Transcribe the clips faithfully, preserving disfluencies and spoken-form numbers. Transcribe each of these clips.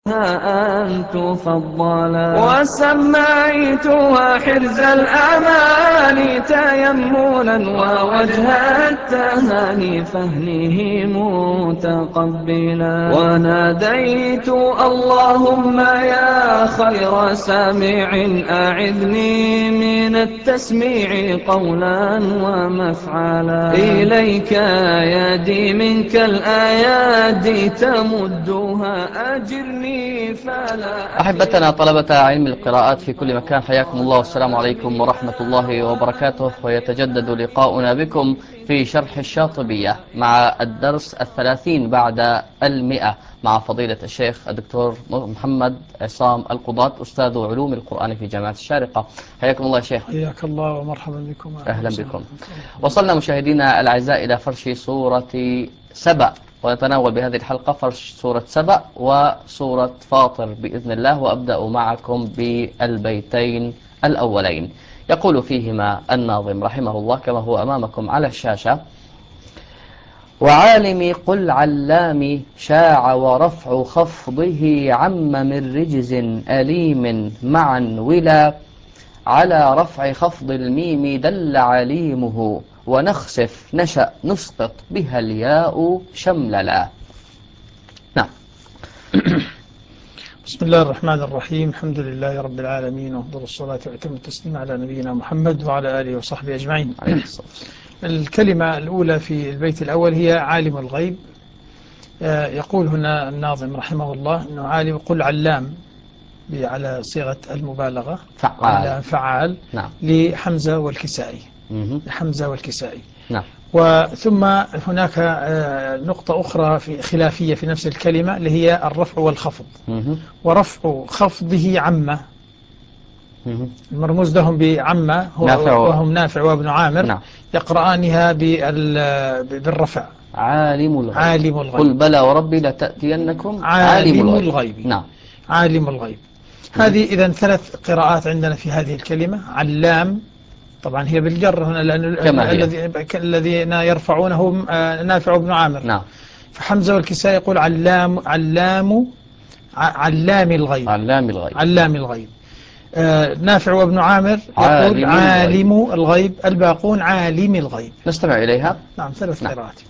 أن تفضلا وسميتها حرز الأماني تيمنا ووجه التهاني فهنه متقبلا وناديت اللهم يا خير سامع أعذني من التسميع قولا ومفعلا إليك يدي منك الآيات تمدها أجرني. أحبتنا طلبة علم القراءات في كل مكان، حياكم الله والسلام عليكم ورحمة الله وبركاته. ويتجدد لقاؤنا بكم في شرح الشاطبية مع الدرس الثلاثين بعد المئة مع فضيلة الشيخ الدكتور محمد عصام القضاة أستاذ علوم القرآن في جامعة الشارقة. حياكم الله يا شيخ. حياك الله ومرحبا بكم. أهلا بكم. وصلنا مشاهدينا الأعزاء إلى فرش سورة سبأ، ونتناول بهذه الحلقة فرش سورة سبأ وسورة فاطر بإذن الله، وأبدأ معكم بالبيتين الأولين. يقول فيهما الناظم رحمه الله كما هو أمامكم على الشاشة: وعالم قل علام شاع ورفع خفضه عم من رجز أليم معا ولا على رفع خفض الميم دل عليمه ونخسف نشأ نسقط بها الياء شمللا. نعم. بسم الله الرحمن الرحيم. الحمد لله رب العالمين، وأفضل الصلاة وأتم التسليم على نبينا محمد وعلى آله وصحبه أجمعين. الكلمة الأولى في البيت الأول هي عالم الغيب. يقول هنا الناظم رحمه الله أنه عالم قل علام على صيغة المبالغة فعال, فعال. نعم. لحمزة والكسائي. مه. حمزة والكسائي. نعم. وثم هناك نقطة أخرى في خلافية في نفس الكلمة اللي هي الرفع والخفض. مه. ورفع خفضه عمة، مه. المرموز لهم بعمة وهم نافع وابن عامر. نعم. يقرآنها بالرفع. عالم الغيب. عالم الغيب. قل بلى وربي لتأتينكم عالم الغيب. الغيب. نعم. عالم الغيب. هذه إذن ثلاث قراءات عندنا في هذه الكلمة. علام طبعا هي بالجر هنا لأن الذين يرفعونه نافع بن عامر. نعم. فحمزة والكسائي يقول علام علام علام الغيب. علام الغيب. علام الغيب. آه نافع وابن عامر يقول عالم, عالم الغيب. الغيب. الباقون عالم الغيب. نستمع إليها. نعم ثلاث نعم. قراءات.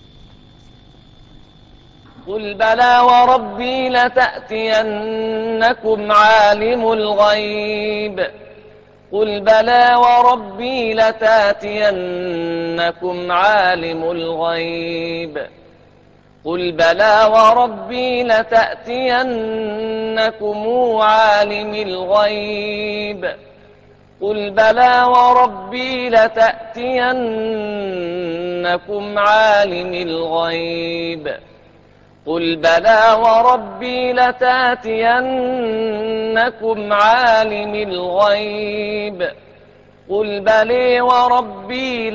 قل بلى وربي لتأتينكم عالم الغيب. قل بلى وربي لتأتينكم عالم الغيب. قل بلى وربي لتأتينكم عالم الغيب. قل بلى وربي لتأتينكم عالم الغيب. قل بلى وربي لتأتينكم عالم الغيب. قل بلى وربي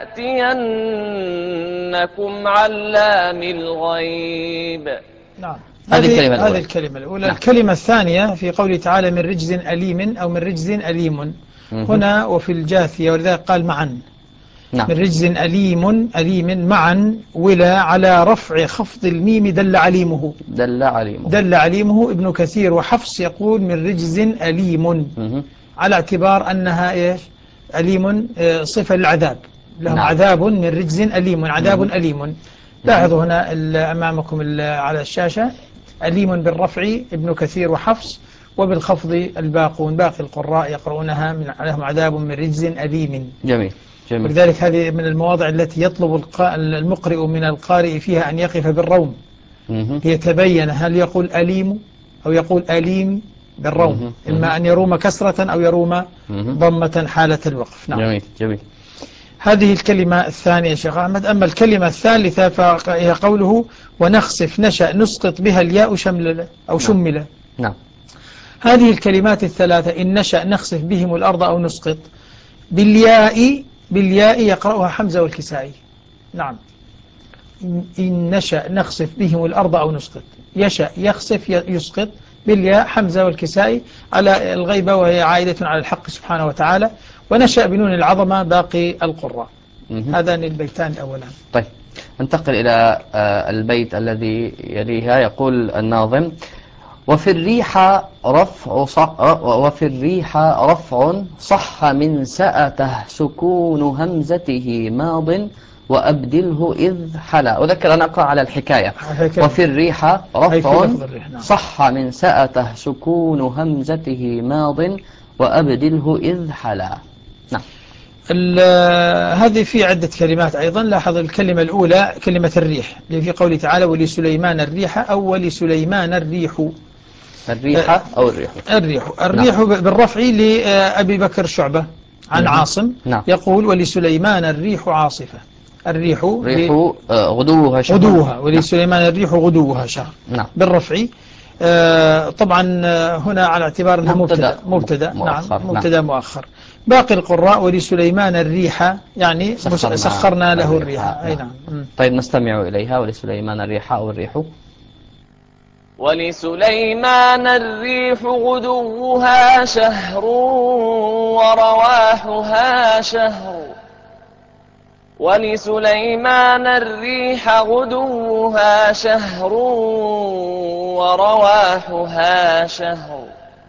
لتأتينكم علام الغيب. نعم. هذه الكلمة الأولى. هذه الكلمة الأولى. نعم. الكلمة الثانية في قوله تعالى من رجز أليم أو من رجز أليم هنا وفي الجاثية، ولذلك قال معا. نعم. من رجز أليم أليم معا ولا على رفع خفض الميم دل عليمه. دل عليمه. دل عليمه. ابن كثير وحفص يقول من رجز أليم مه. على اعتبار أنها إيش أليم صفة للعذاب لهم. نعم. عذاب من رجز أليم عذاب مه. أليم. لاحظوا هنا أمامكم على الشاشة أليم بالرفع ابن كثير وحفص، وبالخفض الباقون باقي القراء يقرؤونها من لهم عذاب من رجز أليم. جميل. جميل. ولذلك هذه من المواضع التي يطلب المقرئ من القارئ فيها أن يقف بالروم ليتبين هل يقول أليم أو يقول أليم بالروم، إما أن يروم كسرة أو يروم ضمة حالة الوقف. نعم. جميل. جميل. هذه الكلمة الثانية شيخ أحمد. أما الكلمة الثالثة فهي قوله ونخسف نشأ نسقط بها الياء شمل أو شمل. نعم. هذه الكلمات الثلاثة إن نشأ نخسف بهم الأرض أو نسقط بالياء بالياء يقرأها حمزة والكسائي. نعم. إن نشأ نخسف بهم الأرض أو نسقط. يشأ يخسف يسقط بالياء حمزة والكسائي على الغيبة وهي عائدة على الحق سبحانه وتعالى. ونشأ بنون العظمة باقي القراء. هذان البيتان الأولان. طيب ننتقل إلى البيت الذي يليها. يقول الناظم وفي الريح رفع صح وفي الريح رفع صح من سأته سكون همزته ماض وأبدله إذ حلا. أذكر أن أقرأ على الحكاية. وفي الريح رفع صح من سأته سكون همزته ماض وأبدله إذ حلا. نعم. هذه في عدة كلمات أيضا. لاحظ الكلمة الأولى كلمة الريح اللي في قوله تعالى ولسليمان الريح أو ولسليمان الريح. الريح أو الريح الريح الريح نعم. بالرفع لأبي بكر شعبة عن نعم. عاصم نعم. يقول ولسليمان الريح عاصفة. الريح ريح غدوها شهر غدوها ولسليمان نعم. الريح غدوها شهر نعم. بالرفع. آه طبعا هنا على اعتبار أنها مبتدا مبتدا نعم مبتدا نعم. مؤخر. باقي القراء ولسليمان الريح يعني سخرنا, سخرنا له الريح نعم. أي نعم. طيب نستمع إليها. ولسليمان الريح أو الريح. ولسليمان الريح غدوها شهر ورواحها شهر ولسليمان الريح غدوها شهر ورواحها شهر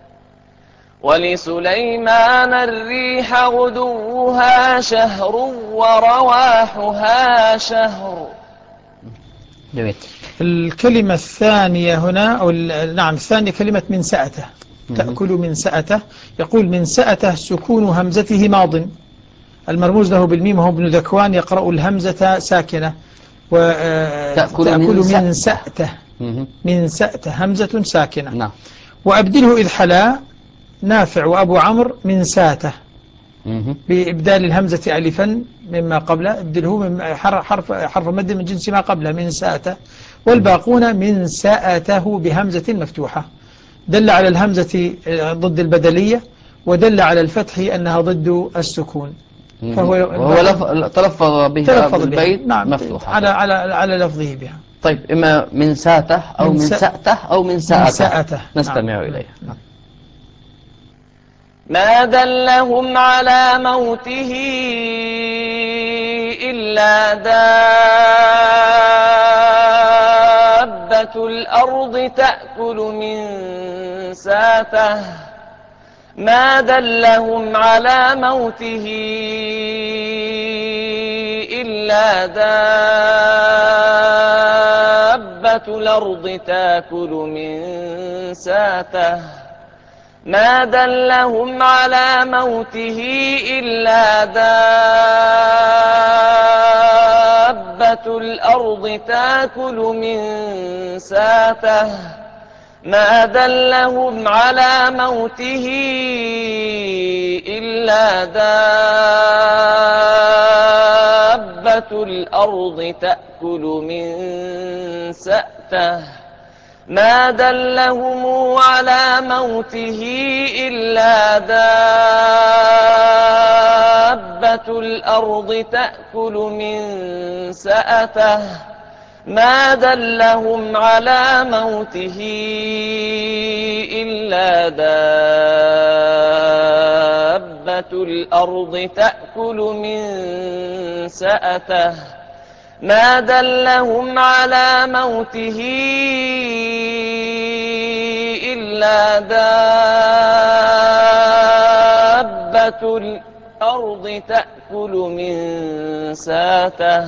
ولسليمان الريح غدوها شهر ورواحها شهر. جميل. الكلمة الثانية هنا أو نعم الثانية كلمة من سأته. تأكل من سأته. يقول من سأته سكون همزته ماض. المرموز له بالميم هو ابن ذكوان يقرأ الهمزة ساكنة. وتأكل تأكل من, من سأته من سأته همزة ساكنة نعم. وأبدله إذ حلا نافع وأبو عمرو من ساته بإبدال الهمزة ألفا مما قبله ابدله من حرف حرف مد من جنس ما قبله من ساته والباقون من ساءته بهمزة مفتوحة. دل على الهمزة ضد البدلية ودل على الفتح أنها ضد السكون. فهو وهو تلفظ بها بالبيت نعم مفتوحة على على على لفظه بها. طيب إما من ساته أو من, من سأته أو من ساءته, من ساءته. نستمع نعم. إليه نعم. ما دلهم على موته إلا دابة الأرض تأكل من ساته ما دلهم على موته إلا دابة الأرض تأكل من ساته ما دلهم على موته إلا دابة الأرض تأكل من ساته ما دلهم على موته إلا دابة الأرض تأكل من سأته ما دلهم على موته إلا دابة الأرض تأكل من سأته ما دلهم على موته إلا دابة الأرض تأكل من سأته ما دلهم على موته إلا دابة الأرض تأكل من ساته.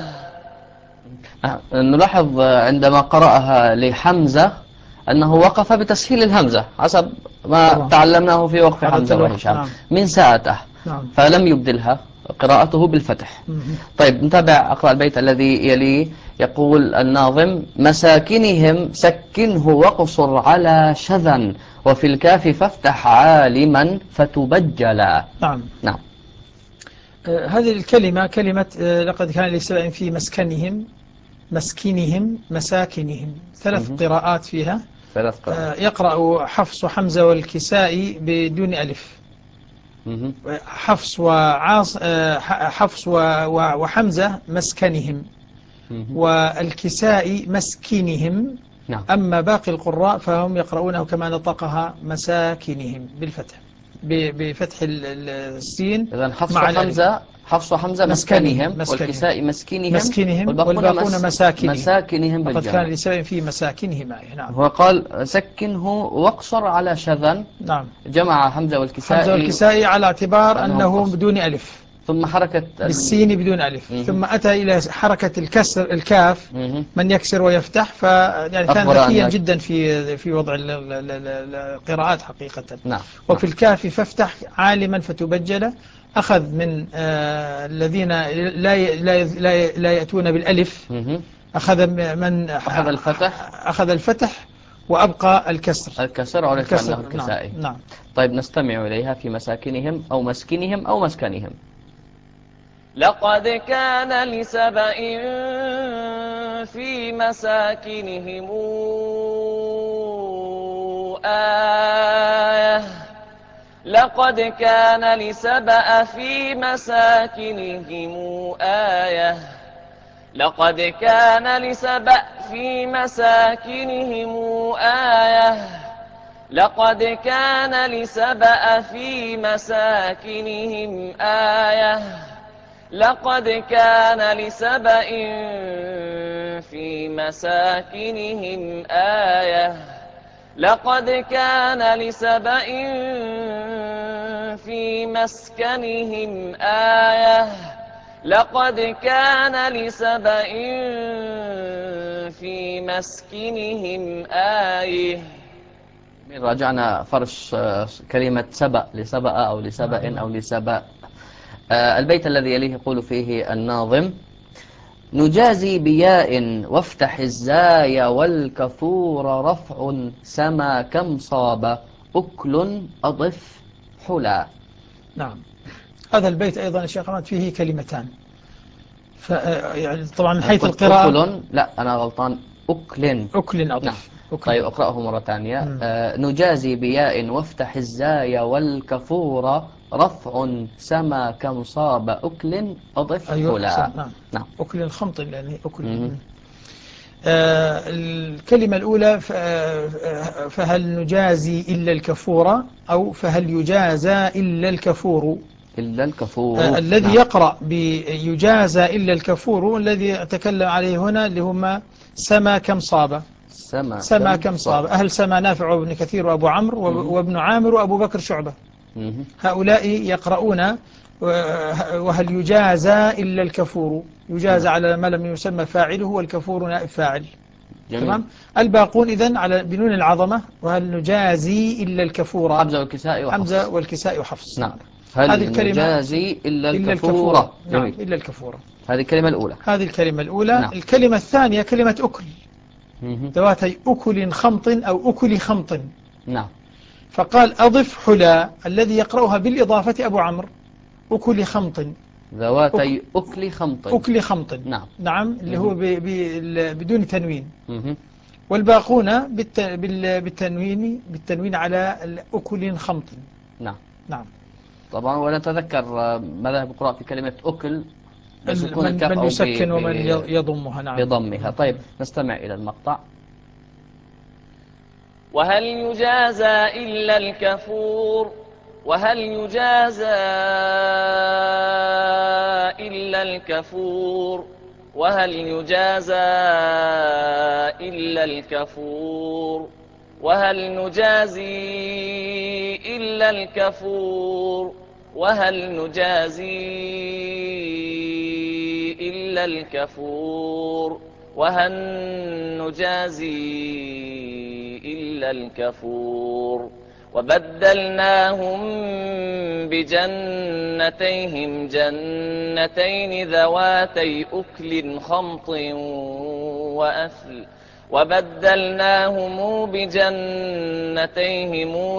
نلاحظ عندما قرأها لحمزة أنه وقف بتسهيل الهمزة حسب ما طبعا. تعلمناه في وقف حمزة وهشام نعم. من ساءته نعم. فلم يبدلها قراءته بالفتح. طيب نتابع أقرأ البيت الذي يلي. يقول الناظم مساكنهم سكنه واقصر على شذا وفي الكاف فافتح عالما فتبجلا. نعم نعم. آه هذه الكلمة كلمة آه لقد كان لسبع في مسكنهم مسكنهم مساكنهم ثلاث مم. قراءات فيها ثلاث قراءات. آه يقرأ حفص وحمزة والكسائي بدون ألف. حفص وعاص حفص وحمزة مسكنهم والكسائي مسكنهم نعم. أما باقي القراء فهم يقرؤونه كما نطقها مساكنهم بالفتح. بفتح السين إذن حفص مع وحمزة حفص وحمزة مسكنهم، مسكنهم والكساء مسكنهم، مسكنهم والباقون, والباقون مس مساكنهم مساكنهم لقد كان بالجمع. لسبب في مساكنهم. نعم. هو قال سكنه واقصر على شذا، نعم. جمع حمزة والكساء حمزة والكسائي على اعتبار أنه قصر. بدون ألف، ثم حركة بالسين بدون ألف. مه. ثم أتى إلى حركة الكسر الكاف مه. من يكسر ويفتح، ف يعني كان أخبر ذكيا أنك جدا في في وضع ال- ال- ال- القراءات حقيقة. نعم. وفي الكاف فافتح عالما فتبجل، أخذ من آه الذين لا ي- لا ي- لا ي- لا يأتون بالألف، مه. أخذ من أخذ الفتح أخذ الفتح وأبقى الكسر. الكسر عرف الكسر. أنه الكسائي. نعم. نعم. طيب نستمع إليها في مساكنهم أو مسكنهم أو مسكنهم. لقد كان لسبإ في مساكنهم آية لقد كان لسبأ في مساكنهم آية لقد كان لسبأ في مساكنهم آية لقد كان لسبأ في مساكنهم آية لقد كان لسبأ في مساكنهم آية لقد كان لسبأ في مسكنهم آية لقد كان لسبأ في مسكنهم آية. راجعنا فرش كلمة سبأ لسبأ أو لسبأ أو لسبأ. آه البيت الذي يليه يقول فيه الناظم: نجازي بياء وافتح الزاي والكفور رفع سما كم صاب أكل أضف حلا. نعم. هذا البيت أيضا يا شيخ أحمد فيه كلمتان، ف يعني طبعا من حيث القراءة أكل، لا أنا غلطان، أكل أكل أضف. نعم. أكل. طيب أقرأه مرة ثانية. آه نجازي بياء وافتح الزاي والكفور رفع سما كم صاب أكل أضف أيوة. حلا. نعم. نعم. أكل الخمط يعني أكل. مم. آه الكلمة الأولى فهل نجازي إلا الكفور، أو فهل يجازى إلا الكفور. إلا الكفور. آه الذي نعم. يقرأ بيجازى إلا الكفور الذي أتكلم عليه هنا اللي هما سما كم صاب. سما, سما كم صاب. أهل سما نافع وابن كثير وأبو عمرو وابن عامر وأبو بكر شعبة. مم. هؤلاء يقرؤون وهل يجازى إلا الكفور، يجازى على ما لم يسمى فاعله والكفور نائب فاعل. تمام. الباقون إذن على بنون العظمة وهل نجازي إلا الكفور. حمزة والكساء وحفص. حمزة والكساء وحفص. نعم. هل هذه الكلمة نجازي إلا إلا الكفور. الكفور. جميل. نعم. إلا الكفور. هذه الكلمة الأولى. هذه الكلمة الأولى. نعم. الكلمة الثانية كلمة أكل، مم. ذواتي أكل خمط أو أكل خمط. نعم. فقال أضف حلا، الذي يقرأها بالإضافة أبو عمرو أكل خمط. ذواتي أكل خمط. أكل خمط. نعم. نعم. اللي هو ب ب بدون تنوين. مم. والباقون بالت بالتنوين بالتنوين على أكل خمط. نعم. نعم. طبعا ونتذكر مذاهب القراء في كلمة أكل بسكون من, الكاف من أو يسكن ب... ومن يضمها. نعم. بضمها. طيب نستمع إلى المقطع. وهل يجازى إلا الكفور وهل يجازى إلا الكفور وهل يجازى إلا الكفور وهل نجازي إلا الكفور وهل نجازي إلا الكفور وهل نجازي إلا الكفور وبدلناهم بجنتيهم جنتين ذواتي أكل خمط وأثل وبدلناهم بجنتيهم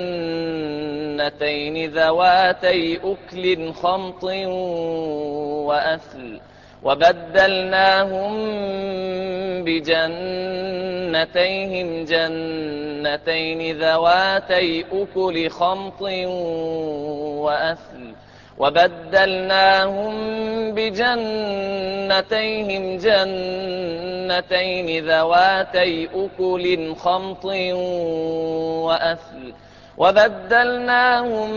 جنتين ذواتي أكل خمط وأثل وبدلناهم بجنتيهم جنتين ذواتي أكل خمط وأثل وبدلناهم بجنتيهم جنتين ذواتي أكل خمط وأثل وبدلناهم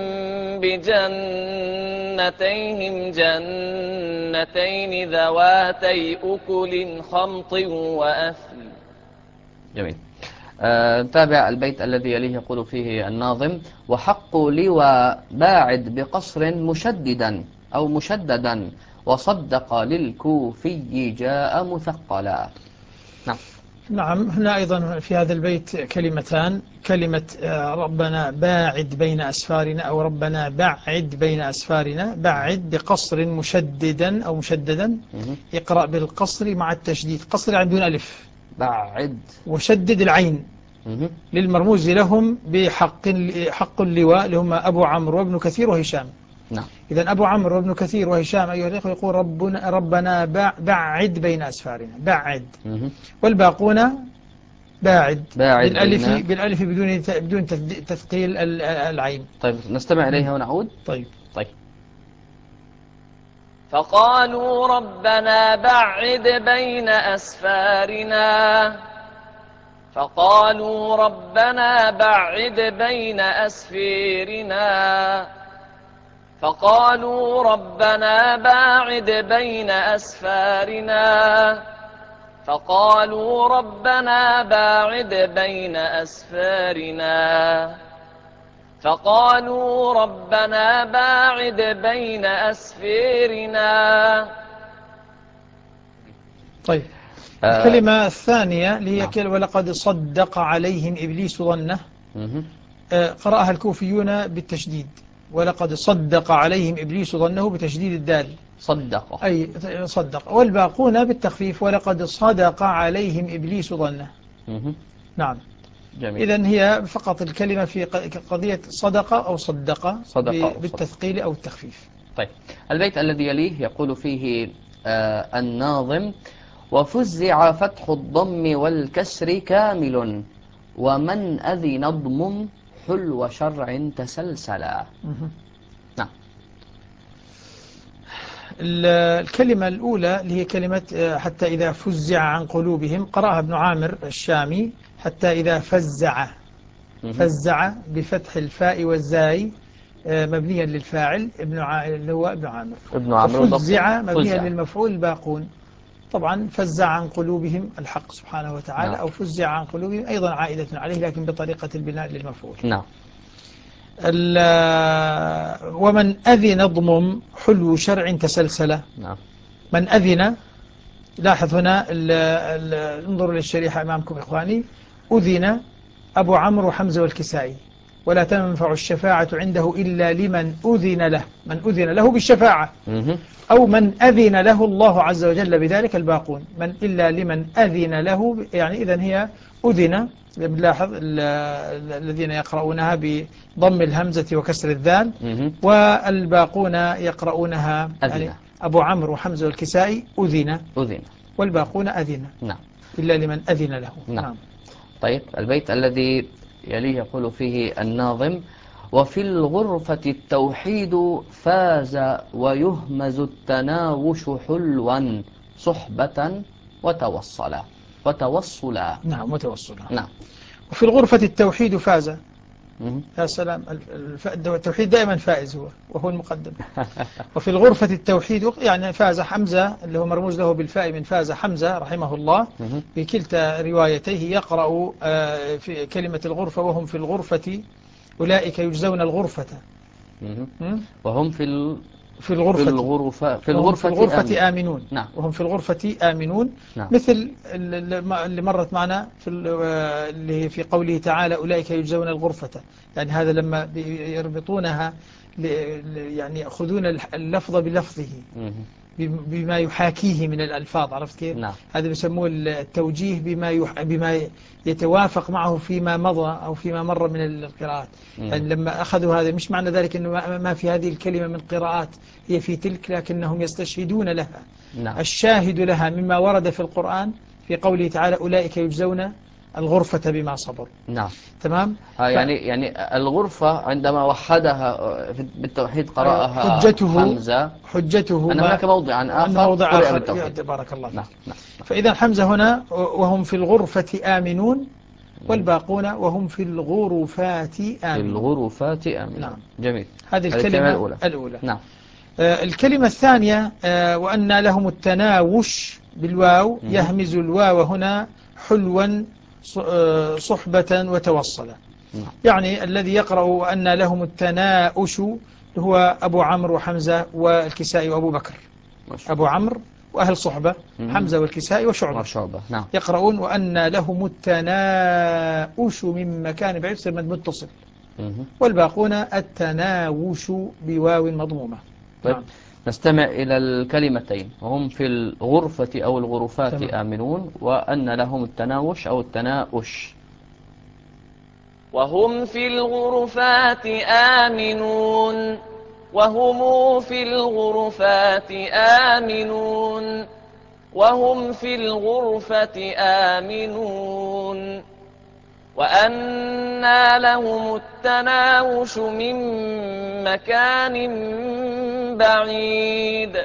بجنتيهم جنتين ذواتي أكل خمط وأثل. جميل. آه، تابع البيت الذي يليه يقول فيه الناظم: وحق لوى باعد بقصر مشددا أو مشددا وصدق للكوفي جاء مثقلا. نعم. نعم. هنا أيضا في هذا البيت كلمتان، كلمة ربنا باعد بين أسفارنا أو ربنا بعد بين أسفارنا. بعد بقصر مشددا أو مشددا، يقرأ بالقصر مع التشديد، قصر عن دون ألف، بعد، وشدد العين للمرموز لهم بحق حق اللواء اللي هم أبو عمرو وابن كثير وهشام. نعم. إذن أبو عمرو وابن كثير وهشام أيها الأخوة يقول ربنا, ربنا بعد بين أسفارنا، بعد. والباقون باعد, باعد بالألف, بالألف بدون بدون تثقيل العين. طيب نستمع إليها ونعود. طيب. طيب. فقالوا ربنا بعد بين أسفارنا فقالوا ربنا بعد بين أسفيرنا فقالوا ربنا باعد بين أسفارنا فقالوا ربنا باعد بين أسفارنا فقالوا ربنا باعد بين أسفيرنا. طيب. الكلمة الثانية اللي هي كلمة ولقد صدق عليهم إبليس ظنه، قرأها الكوفيون بالتشديد، ولقد صدق عليهم إبليس ظنه بتشديد الدال، صدق، أي صدق. والباقون بالتخفيف ولقد صدق عليهم إبليس ظنه. نعم. جميل. إذن هي فقط الكلمة في قضية صدق أو صدق, صدق بالتثقيل أو التخفيف. طيب. البيت الذي يليه يقول فيه آه الناظم: وفزع فتح الضم والكسر كامل ومن أذن اضمم حلو شرع تسلسلا. نعم. الكلمة الأولى اللي هي كلمة حتى إذا فزع عن قلوبهم، قرأها ابن عامر الشامي حتى إذا فزع، فزع بفتح الفاء والزاي مبنيا للفاعل ابن ع... اللي هو ابن عامر. ابن عامر. فزع مبنيا للمفعول الباقون. طبعا فزع عن قلوبهم الحق سبحانه وتعالى. نعم. أو فزع عن قلوبهم أيضا عائدة عليه لكن بطريقة البناء للمفعول. نعم. ومن أذن اضمم حلو شرع تسلسل. نعم. من أذن، لاحظ هنا انظروا للشريحة أمامكم إخواني، أذن أبو عمرو وحمزة والكسائي، ولا تنفع الشفاعة عنده إلا لمن أذن له، من أذن له بالشفاعة، أو من أذن له الله عز وجل بذلك الباقون. من إلا لمن أذن له، يعني إذن هي أذن. بنلاحظ الذين يقرؤونها بضم الهمزة وكسر الذال، والباقون يقرؤونها يعني أبو عمرو وحمزة والكسائي أذن أذن والباقون أذن. نعم. إلا لمن أذن له. نعم. نعم. طيب. البيت الذي يليه يقول فيه الناظم: وفي الغرفة التوحيد فاز ويهمز التناوش حلوا صحبة وتوصلا وتوصلا. نعم. وتوصلا. نعم. وفي الغرفة التوحيد فاز. يا سلام، التوحيد دائما فائز هو وهو المقدم. وفي الغرفة التوحيد يعني فاز حمزة اللي هو مرموز له بالفاء من فاز حمزة رحمه الله في كلتا روايتيه يقرأ في كلمة الغرفة وهم في الغرفة أولئك يجزون الغرفة وهم في ال... في الغرفة في الغرفة في الغرفة, في الغرفة آمنون. نعم. وهم في الغرفة آمنون. نعم. مثل اللي مرت معنا في اللي في قوله تعالى أولئك يجزون الغرفة، يعني هذا لما يربطونها يعني يأخذون اللفظ بلفظه بما يحاكيه من الألفاظ، عرفت كيف؟ نعم. هذا بيسموه التوجيه بما يح... بما يتوافق معه فيما مضى أو فيما مر من القراءات. يعني لما أخذوا هذا مش معنى ذلك أنه ما في هذه الكلمة من قراءات هي في تلك، لكنهم يستشهدون لها. نعم. الشاهد لها مما ورد في القرآن في قوله تعالى أولئك يجزون الغرفة بما صبروا. نعم. تمام. آه يعني ف... يعني الغرفة عندما وحدها بالتوحيد قرأها حجته حمزة حجته أن هناك موضعا آخر موضع قرأ آخر بالتوحيد. بارك الله فيك. نعم. نعم. فإذا حمزة هنا وهم في الغرفة آمنون والباقون وهم في الغرفات آمنون. في الغرفات آمنون. نعم. جميل. هذه الكلمة الأولى. الأولى. نعم. آه الكلمة الثانية آه وأن لهم التناوش بالواو، يهمز الواو هنا حلوا صحبة وتوصلا. نعم. يعني الذي يقرأ وأن لهم التناوش هو أبو عمرو وحمزة والكسائي وأبو بكر. أبو عمرو وأهل صحبة حمزة والكسائي وشعبة وشعبة. نعم. يقرؤون وأن لهم التناوش من مكان بعيد يصير مد متصل، والباقون التناوش بواو مضمومة. طيب. نعم. نستمع إلى الكلمتين وهم في الغرفة أو الغرفات تمام. آمنون، وأن لهم التناوش أو التناؤش. وهم في الغرفات آمنون وهم في الغرفات آمنون وهم في الغرفة آمنون وأنى لهم التناوش من مكان بعيد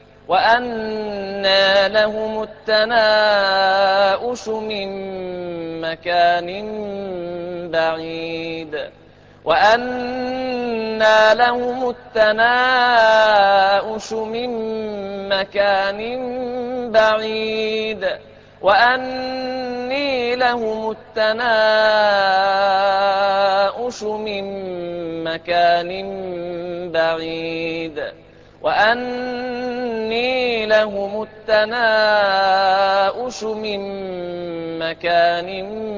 وأنى لهم التناوش من مكان بعيد وأنى لهم التناوش من مكان بعيد وأني لهم التناوش من مكان بعيد وأني لهم التناوش من مكان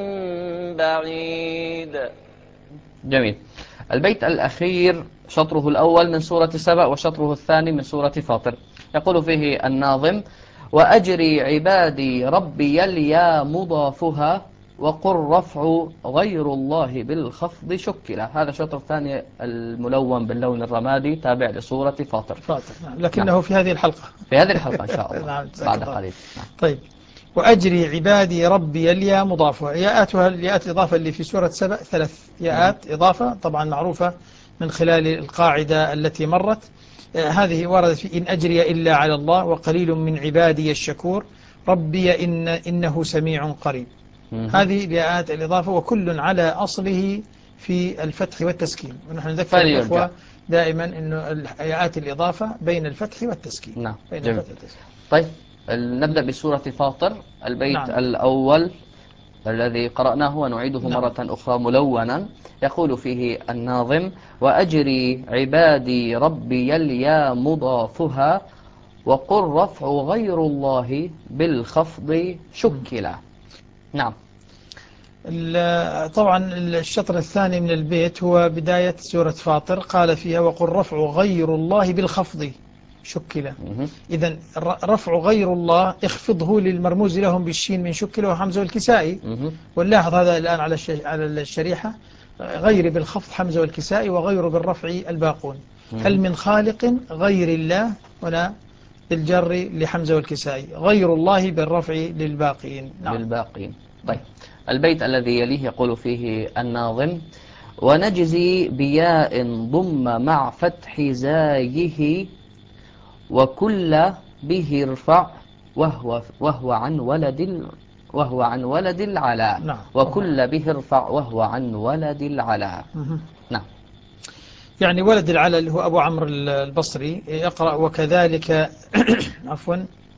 بعيد. جميل. البيت الأخير شطره الأول من سورة سبأ وشطره الثاني من سورة فاطر. يقول فيه الناظم: وأجري عبادي ربي اليا مضافها وقل رفع غير الله بالخفض شكلا. هذا شطر الثاني الملون باللون الرمادي تابع لسورة فاطر. فاطر. نعم. لكنه نعم. في هذه الحلقة في هذه الحلقة إن شاء الله. نعم. بعد قليل. نعم. طيب. وأجري عبادي ربي اليا مضافها. ياءاتها الياءات الإضافة اللي في سورة سبأ ثلاث ياءات إضافة طبعا معروفة من خلال القاعدة التي مرت. آه هذه وردت في إن أجري إلا على الله وقليل من عبادي الشكور ربي إن إنه سميع قريب. هذه الياءات الإضافة وكل على أصله في الفتح والتسكين، ونحن نذكر الإخوة دائما أنه ياءات الإضافة بين الفتح والتسكين. نعم. بين جميل. الفتح والتسكين. طيب نبدأ بسورة فاطر البيت نعم. الأول الذي قرأناه ونعيده نعم. مرة أخرى ملونا. يقول فيه الناظم: وأجري عبادي ربي اليا مضافها وقل رفع غير الله بالخفض شكلا. نعم. طبعا الشطر الثاني من البيت هو بداية سورة فاطر، قال فيها وقل رفع غير الله بالخفض شكلا. إذن رفع غير الله اخفضه للمرموز لهم بالشين من شكلا وحمزة والكسائي. ونلاحظ هذا الآن على على الشريحة: غير بالخفض حمزة والكسائي وغير بالرفع الباقون. هل من خالق غير الله هنا بالجر لحمزة والكسائي، غير الله بالرفع للباقين. نعم. للباقين. طيب البيت الذي يليه يقول فيه الناظم: ونجزي بياء ضم مع فتح زايه وكل به ارفع وهو وهو عن ولد وهو عن ولد العلا. نعم. وكل به ارفع وهو عن ولد العلا. نعم. يعني ولد العلا اللي هو أبو عمرو البصري يقرأ وكذلك عفوا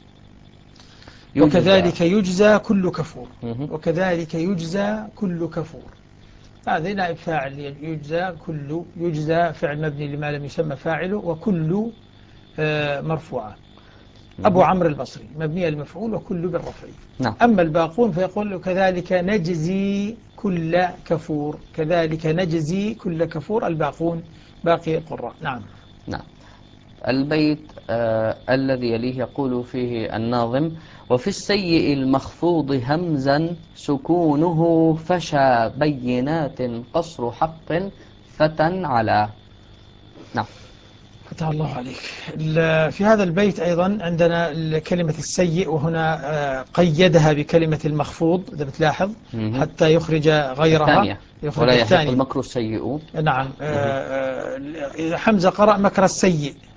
وكذلك يجزى كل كفور. وكذلك يجزى كل كفور. هذا نائب فاعل يجزى كل، يجزى فعل مبني لما لم يسمى فاعله، وكل مرفوعة. أبو عمرو البصري مبني المفعول وكل بالرفع. نعم. أما الباقون فيقول كذلك نجزي كل كفور، كذلك نجزي كل كفور الباقون باقي القراء. نعم. نعم. البيت آه الذي يليه يقول فيه الناظم: وفي السيء المخفوض همزا سكونه فشى بينات قصر حق فتى على. نعم. فتح الله عليك. في هذا البيت أيضا عندنا كلمة السيء، وهنا قيدها بكلمة المخفوض إذا بتلاحظ حتى يخرج غيرها الثانية. يخرج ولا الثاني. المكر السيء. نعم. حمزة قرأ مكر السيء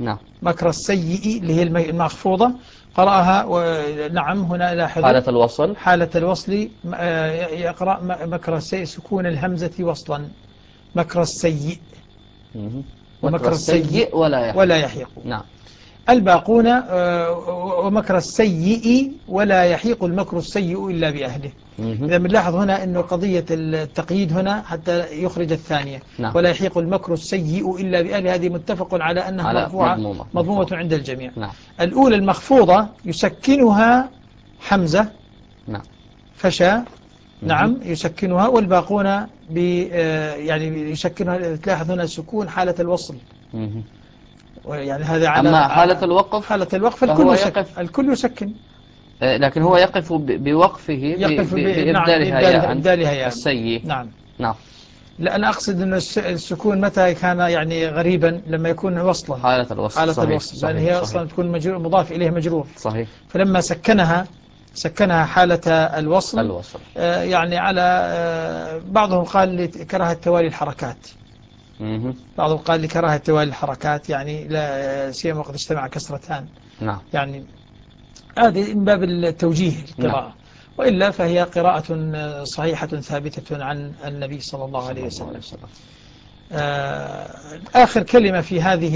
نعم. مكر السيء اللي هي المخفوضة قرأها ونعم هنا لاحظوا حالة الوصل حالة الوصل يقرأ مكر السيء سكون الهمزة وصلا مكر السيء ومكر السيء ولا يحيق, ولا يحيق. نعم. الباقون ومكر السيء ولا يحيق المكر السيء إلا بأهله. إذا بنلاحظ هنا أنه قضية التقييد هنا حتى يخرج الثانية. نعم. ولا يحيق المكر السيء إلا بأهله هذه متفق على أنها على مرفوعة مضمومة. مضمومة عند الجميع. نعم. الأولى المخفوضة يسكنها حمزة. نعم. فشا. نعم يسكنها والباقون يعني يسكنها. تلاحظ هنا سكون حالة الوصل. مم. يعني هذا على أما حالة الوقف حالة الوقف الكل يسكن الكل يسكن لكن هو يقف بوقفه يقف بإبدالها بإبدالها يعني السيء. نعم. نعم. لا أنا أقصد أن السكون متى كان يعني غريبا لما يكون وصلا حالة الوصل. حالة صحيح. الوصل لأن هي أصلا تكون مجرور مضاف إليه مجرور. صحيح. فلما سكنها سكنها حالة الوصل, الوصل. آه يعني على آه بعضهم قال لكراهة توالي الحركات. مم. بعضهم قال لكراهة توالي الحركات يعني لا سيما وقد اجتمع كسرتان. نعم. يعني هذه من باب التوجيه القراءة. نعم. وإلا فهي قراءة صحيحة ثابتة عن النبي صلى الله عليه وسلم. آه آخر كلمة في هذه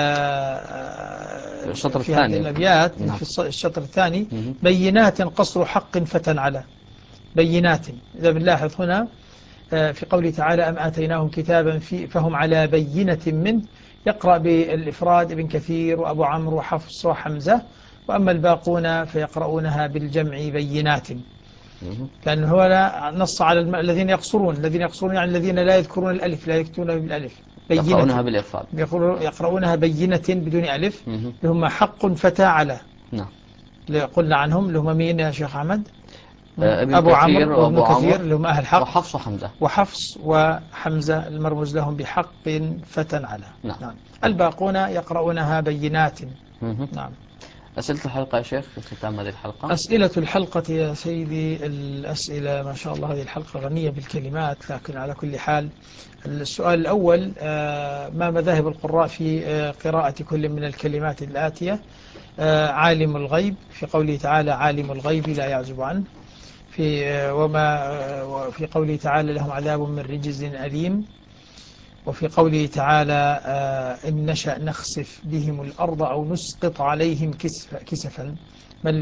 الشطر في الثاني هذه الأبيات. نعم. في الشطر الثاني مم. بينات قصر حق فتن على بينات. إذا بنلاحظ هنا في قوله تعالى أم آتيناهم كتابا في فهم على بينة منه يقرأ بالإفراد ابن كثير وأبو عمرو وحفص وحمزة. وأما الباقون فيقرؤونها بالجمع بينات لأنه هو نص على الم... الذين يقصرون الذين يقصرون يعني الذين لا يذكرون الألف لا يكتبون بالألف بينة يقرؤونها بالإفراد يقرؤونها بينة بدون ألف لهم حق فتى على. نعم. قلنا عنهم اللي هم مين يا شيخ أحمد؟ أبو عمرو وابن كثير اللي هم أهل حق وحفص وحمزة وحفص وحمزة المرموز لهم بحق فتى على. نعم. نعم. الباقون يقرؤونها بينات. نعم. أسئلة الحلقة يا شيخ في ختام هذه الحلقة. أسئلة الحلقة يا سيدي الأسئلة ما شاء الله هذه الحلقة غنية بالكلمات لكن على كل حال السؤال الأول ما مذاهب القراء في قراءة كل من الكلمات الآتية؟ عالم الغيب في قوله تعالى عالم الغيب لا يعزب عنه في وما في قوله تعالى لهم عذاب من رجز أليم وفي قوله تعالى إن نشأ نخسف بهم الأرض أو نسقط عليهم كسفا ما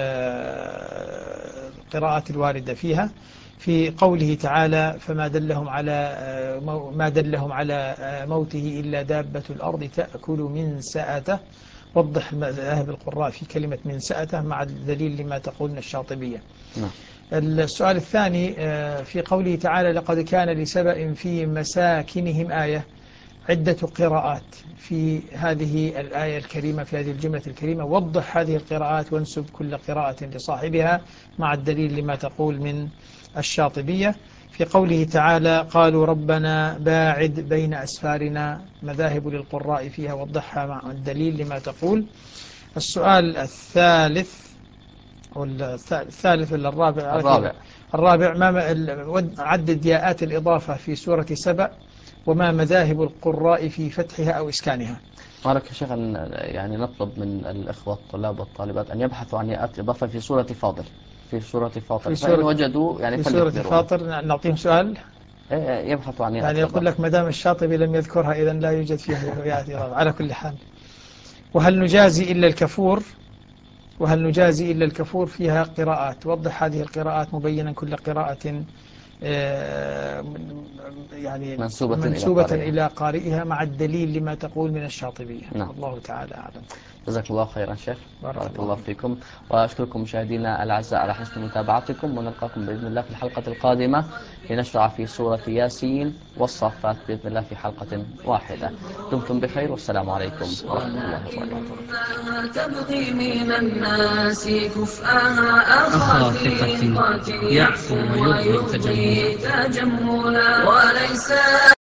القراءات الواردة فيها في قوله تعالى فما دلهم على ما دلهم على موته إلا دابة الأرض تأكل من سأته. وضح مذاهب القراء في كلمة من سأته مع الدليل لما تقولنا الشاطبية. نعم. السؤال الثاني في قوله تعالى لقد كان لسبأ في مساكنهم آية عدة قراءات في هذه الآية الكريمة في هذه الجملة الكريمة وضح هذه القراءات وانسب كل قراءة لصاحبها مع الدليل لما تقول من الشاطبية. في قوله تعالى قالوا ربنا باعد بين أسفارنا مذاهب للقراء فيها وضحها مع الدليل لما تقول. السؤال الثالث الثالث ولا الرابع الرابع الرابع ما عدد ياءات الإضافة في سورة سبأ وما مذاهب القراء في فتحها أو إسكانها. بارك يا شيخ يعني نطلب من الإخوة الطلاب والطالبات أن يبحثوا عن ياءات إضافة في سورة فاضل في سورة فاطر فإن وجدوا يعني في سورة فاطر نعطيهم سؤال يبحثوا عن ياءات يعني يقول لك مدام الشاطبي لم يذكرها إذا لا يوجد فيها ياءات إضافة على كل حال. وهل نجازي إلا الكفور وهل نجازي إلا الكفور فيها قراءات وضح هذه القراءات مبينا كل قراءة يعني منسوبة, منسوبة إلى, إلى قارئها مع الدليل لما تقول من الشاطبية. نعم. الله تعالى أعلم. جزاك الله خيرا شيخ بارك, بارك الله, الله فيكم وأشكركم مشاهدينا الأعزاء على حسن متابعتكم ونلقاكم بإذن الله في الحلقة القادمة لنشرع في سورة ياسين والصافات بإذن الله في حلقة واحدة. دمتم بخير والسلام عليكم ورحمة الله وبركاته. تبغي من الناس كفءها أخا ثقة يعفو ويرضي تجملا وليس